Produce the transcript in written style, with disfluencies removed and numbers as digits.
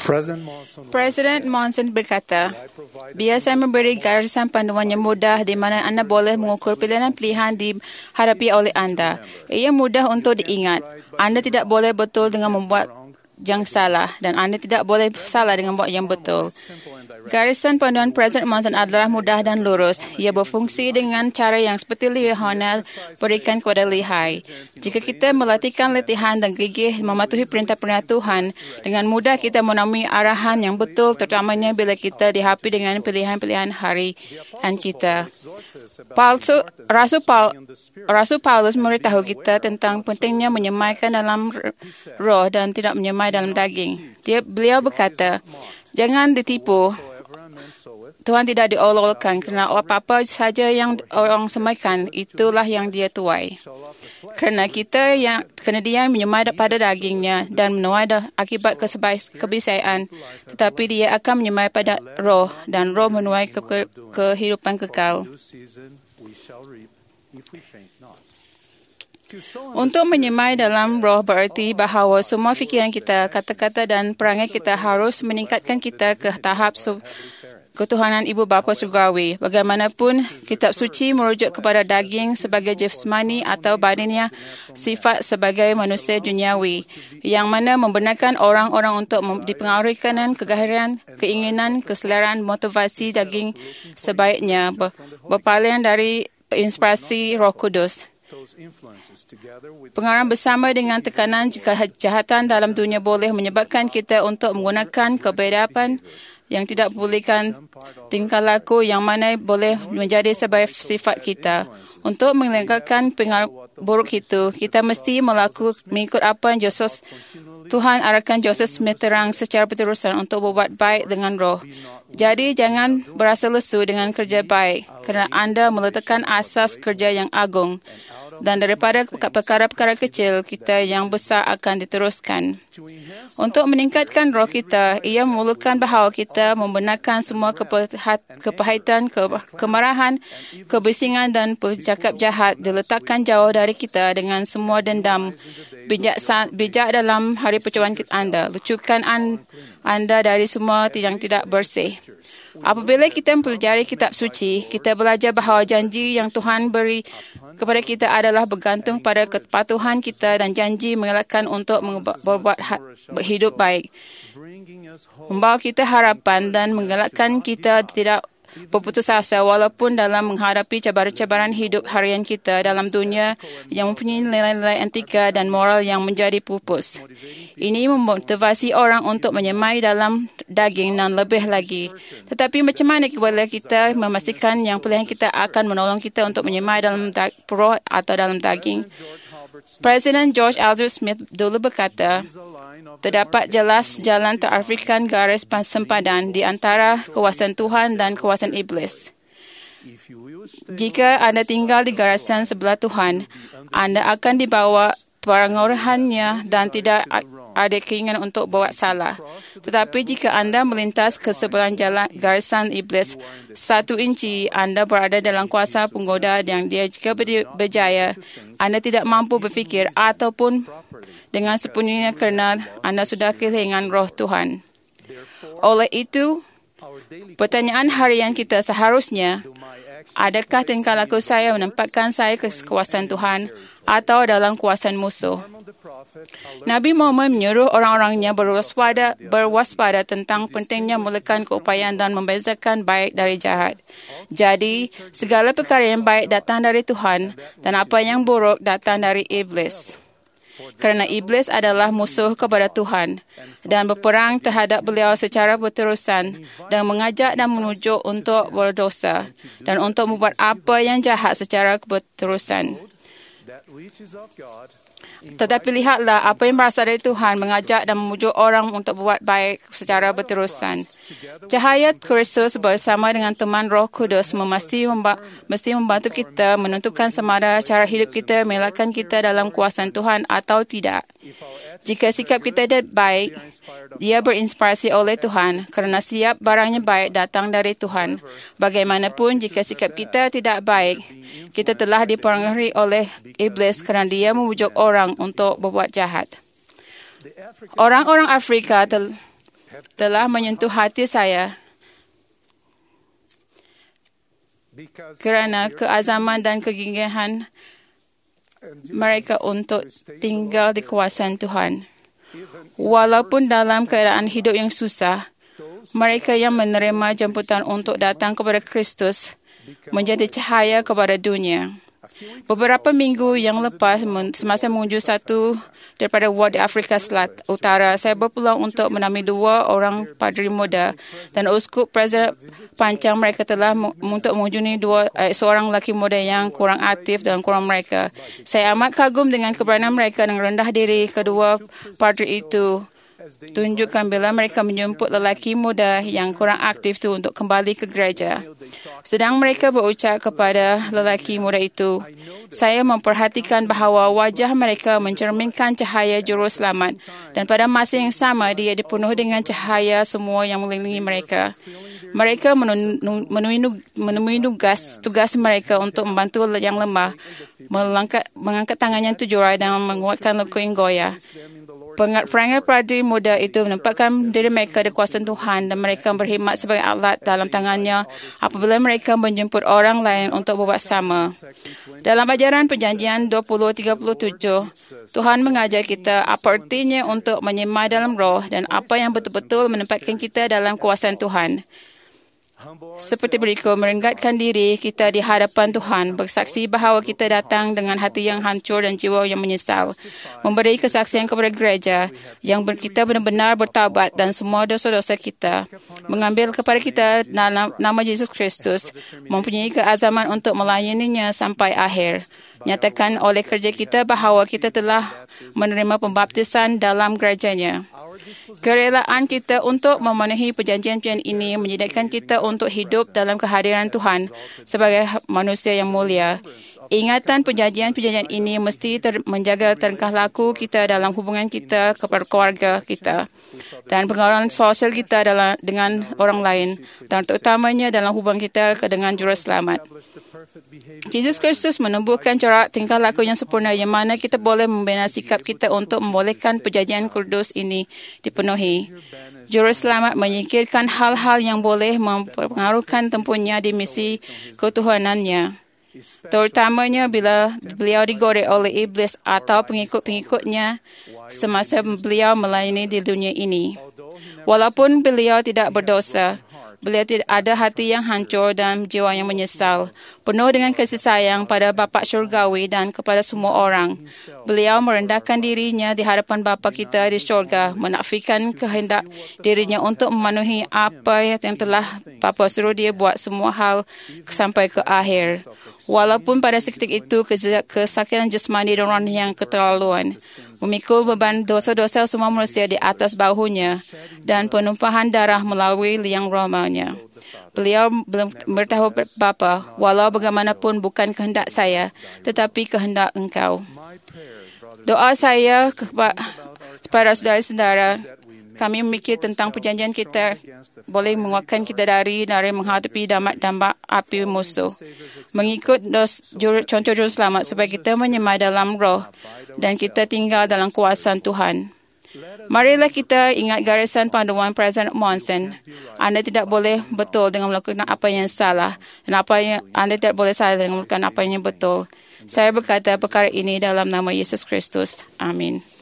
Presiden Monson berkata, biar saya memberi garisan panduan yang mudah di mana anda boleh mengukur pilihan-pilihan dihadapi oleh anda. Ia mudah untuk diingat. Anda tidak boleh betul dengan membuat yang salah dan anda tidak boleh salah dengan buat yang betul. Garisan panduan Presiden Monson adalah mudah dan lurus. Ia berfungsi dengan cara yang seperti Lionel berikan kepada Lihai. Jika kita melatihkan latihan dan gigih mematuhi perintah-perintah Tuhan, dengan mudah kita menemui arahan yang betul, terutamanya bila kita dihadapi dengan pilihan-pilihan harian kita. Rasul Paulus memberitahu kita tentang pentingnya menyemaikan dalam roh dan tidak menyemai dalam daging. Beliau berkata, jangan ditipu. Tuhan tidak diolok-olokkan kerana apa-apa saja yang orang semaikan, itulah yang dia tuai. Kerana dia menyemai pada dagingnya dan menuai akibat kebiasaan, tetapi dia akan menyemai pada roh dan roh menuai kehidupan kekal. Untuk menyemai dalam roh bererti bahawa semua fikiran kita, kata-kata dan perangai kita harus meningkatkan kita ke tahap ketuhanan Ibu Bapa Surgawi. Bagaimanapun, kitab suci merujuk kepada daging sebagai jasmani atau badannya sifat sebagai manusia duniawi, yang mana membenarkan orang-orang untuk dipengaruhi kanan kegahiran, keinginan, keseleraan, motivasi daging sebaiknya berpaling dari inspirasi Roh Kudus. Pengaruh bersama dengan tekanan kejahatan dalam dunia boleh menyebabkan kita untuk menggunakan kebedapan yang tidak bolehkan tingkah laku yang mana boleh menjadi sebagai sifat kita. Untuk mengelakkan pengaruh buruk itu, kita mesti mengikut apa yang Tuhan arahkan Joseph Smith terang secara berterusan untuk berbuat baik dengan roh. Jadi jangan berasa lesu dengan kerja baik kerana anda meletakkan asas kerja yang agung. Dan daripada perkara-perkara kecil, kita yang besar akan diteruskan. Untuk meningkatkan roh kita, ia memerlukan bahawa kita membenarkan semua kepahitan, kemarahan, kebisingan dan bercakap jahat diletakkan jauh dari kita dengan semua dendam. Bijak dalam hari percubaan anda. Lucukan anda dari semua yang tidak bersih. Apabila kita mempelajari kitab suci, kita belajar bahawa janji yang Tuhan beri kepada kita adalah bergantung pada kepatuhan kita dan janji mengelakkan untuk berbuat hidup baik. Membawa kita harapan dan mengelakkan kita tidak berputus asa walaupun dalam menghadapi cabaran-cabaran hidup harian kita dalam dunia yang mempunyai nilai-nilai etika dan moral yang menjadi pupus. Ini memotivasi orang untuk menyemai dalam daging dan lebih lagi. Tetapi macam mana boleh kita memastikan yang pilihan kita akan menolong kita untuk menyemai dalam roh atau dalam daging? Presiden George Albert Smith dulu berkata, terdapat jelas jalan terafrikan garis sempadan di antara kuasaan Tuhan dan kuasaan iblis. Jika anda tinggal di garisan sebelah Tuhan, anda akan dibawa pengaruhannya dan tidak ada keinginan untuk buat salah. Tetapi jika anda melintas ke sebelah jalan garisan iblis 1 inci, anda berada dalam kuasa penggoda yang dia jika berjaya, anda tidak mampu berfikir ataupun dengan sepenuhnya kerana anda sudah kehilangan roh Tuhan. Oleh itu, pertanyaan harian kita seharusnya, adakah tingkah laku saya menempatkan saya ke kuasaan Tuhan atau dalam kuasaan musuh? Nabi Muhammad menyuruh orang-orangnya berwaspada tentang pentingnya memulakan keupayaan dan membezakan baik dari jahat. Jadi, segala perkara yang baik datang dari Tuhan dan apa yang buruk datang dari iblis. Kerana iblis adalah musuh kepada Tuhan dan berperang terhadap beliau secara berterusan dan mengajak dan menujuk untuk berdosa dan untuk membuat apa yang jahat secara berterusan. Tetapi lihatlah apa yang berasal dari Tuhan mengajak dan memujuk orang untuk buat baik secara berterusan. Cahaya Kristus bersama dengan teman Roh Kudus mesti membantu kita menentukan sama ada cara hidup kita melakkan kita dalam kuasaan Tuhan atau tidak. Jika sikap kita tidak baik, dia berinspirasi oleh Tuhan kerana setiap barangnya baik datang dari Tuhan. Bagaimanapun, jika sikap kita tidak baik, kita telah dipengaruhi oleh iblis kerana dia memujuk orang untuk berbuat jahat. Orang-orang Afrika telah menyentuh hati saya kerana keazaman dan kegigihan mereka untuk tinggal di kawasan Tuhan. Walaupun dalam keadaan hidup yang susah, mereka yang menerima jemputan untuk datang kepada Kristus menjadi cahaya kepada dunia. Beberapa minggu yang lepas, semasa mengunjungi satu daripada ward di Afrika Utara, saya berpeluang untuk menemui 2 orang padri muda dan uskup Presiden Pancang mereka telah untuk mengunjungi seorang lelaki muda yang kurang aktif dalam kurang mereka. Saya amat kagum dengan keberanian mereka dan rendah diri kedua padri itu tunjukkan bila mereka menjemput lelaki muda yang kurang aktif itu untuk kembali ke gereja. Sedang mereka berucap kepada lelaki muda itu, saya memperhatikan bahawa wajah mereka mencerminkan cahaya juru selamat dan pada masa yang sama dia dipenuhi dengan cahaya semua yang mengelilingi mereka. Mereka menemui tugas mereka untuk membantu yang lemah, mengangkat tangannya yang terjurai dan menguatkan luka yang goyah. Perangai padri muda itu menempatkan diri mereka di kuasa Tuhan dan mereka berkhidmat sebagai alat dalam tangannya apabila mereka menjemput orang lain untuk berbuat sama. Dalam ajaran Perjanjian 20:37, Tuhan mengajar kita apa artinya untuk menyemai dalam roh dan apa yang betul-betul menempatkan kita dalam kuasa Tuhan. Seperti berikut, merenggatkan diri kita di hadapan Tuhan, bersaksi bahawa kita datang dengan hati yang hancur dan jiwa yang menyesal, memberi kesaksian kepada gereja yang kita benar-benar bertaubat dan semua dosa-dosa kita, mengambil kepada kita nama Yesus Kristus, mempunyai keazaman untuk melayaninya sampai akhir. Nyatakan oleh kerja kita bahawa kita telah menerima pembaptisan dalam gerejanya. Kerelaan kita untuk memenuhi perjanjian ini menjadikan kita untuk hidup dalam kehadiran Tuhan sebagai manusia yang mulia. Ingatan perjanjian ini mesti menjaga tingkah laku kita dalam hubungan kita kepada keluarga kita dan pengaruh sosial kita dengan orang lain dan terutamanya dalam hubungan kita dengan Juru Selamat. Yesus Kristus menumbuhkan corak tingkah laku yang sempurna yang mana kita boleh membina sikap kita untuk membolehkan perjanjian kudus ini dipenuhi. Juru Selamat menyingkirkan hal-hal yang boleh mempengaruhkan tempuhnya di misi ketuhanannya, terutamanya bila beliau digorek oleh iblis atau pengikut-pengikutnya semasa beliau melayani di dunia ini. Walaupun beliau tidak berdosa, beliau tidak ada hati yang hancur dan jiwa yang menyesal, penuh dengan kasih sayang pada Bapa syurgawi dan kepada semua orang. Beliau merendahkan dirinya di hadapan Bapa kita di syurga, menafikan kehendak dirinya untuk memenuhi apa yang telah Bapa suruh dia buat semua hal sampai ke akhir. Walaupun pada seketika itu kesakitan jasmani dan rohani yang keterlaluan, memikul beban dosa-dosa semua manusia di atas bahunya dan penumpahan darah melalui liang romanya. Beliau beritahu Bapa, walau bagaimanapun bukan kehendak saya, tetapi kehendak Engkau. Doa saya kepada saudara-saudara, kami memikir tentang perjanjian kita boleh menguatkan kita dari menghadapi dampak api musuh. Mengikut contoh Juru Selamat supaya kita menyemai dalam roh dan kita tinggal dalam kuasa Tuhan. Marilah kita ingat garisan panduan Presiden Monson. Anda tidak boleh betul dengan melakukan apa yang salah dan Anda tidak boleh salah dengan melakukan apa yang betul. Saya berkata perkara ini dalam nama Yesus Kristus. Amin.